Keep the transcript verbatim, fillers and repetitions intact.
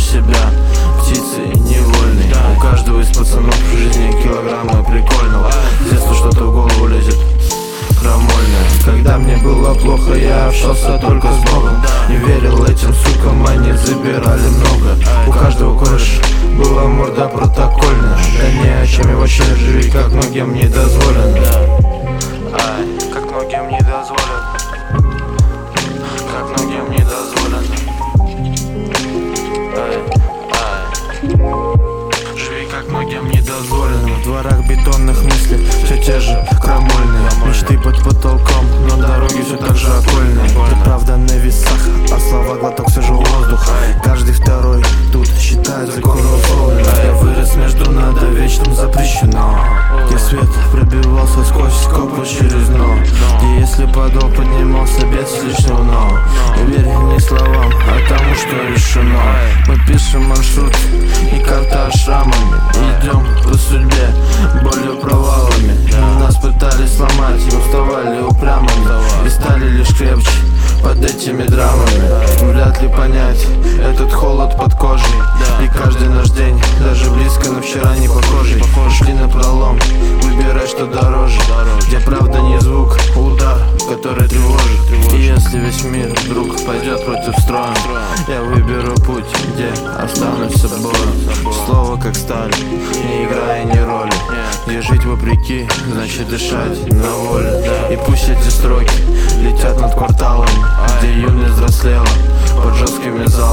себя птицей невольной. У каждого из пацанов в жизни килограммы прикольного. С детства что-то в голову лезет крамольное. Когда мне было плохо, я общался только с Богом. Не верил этим сукам, они забирали много. У каждого кореша была морда протокольная. Да не о чем я вообще живи, как многим не дозволено. Ай, как многим не дозволено. Как многим не дозволено. Ай, ай. Живи, как многим не дозволено. В дворах бетонных мыслей все те же крамольные. Мечты под потолком, но дороги все так же окольные. И правда на весах, а слова глоток свежего воздуха. Каждый второй тут считает законом условным. Я вырос между надо вечным запрещено, где свет пробивался сквозь скобу через дно, где если подол поднимался без лишнего но. И верь не словам, а тому, что решено. Мы пишем маршрут и карта шрамами. Идем по судьбе, болью провалами. Нас пытались сломать и уставали упрямыми. И стали лишь крепче под этими драмами. Вряд ли понять этот холод под кожей. И каждый наш день, даже близко на вчера не похожий. Шли на пролом, выбирай, что дороже. Где правда не звук, а удар, который тревожит. И если весь мир вдруг пойдет против строя, я выберу путь, где останусь собой. Слово как сталь, не играя ни роли. Где жить вопреки, значит дышать на воле. И пусть эти строки летят над кварталами, где юность взрослела под жесткими залами.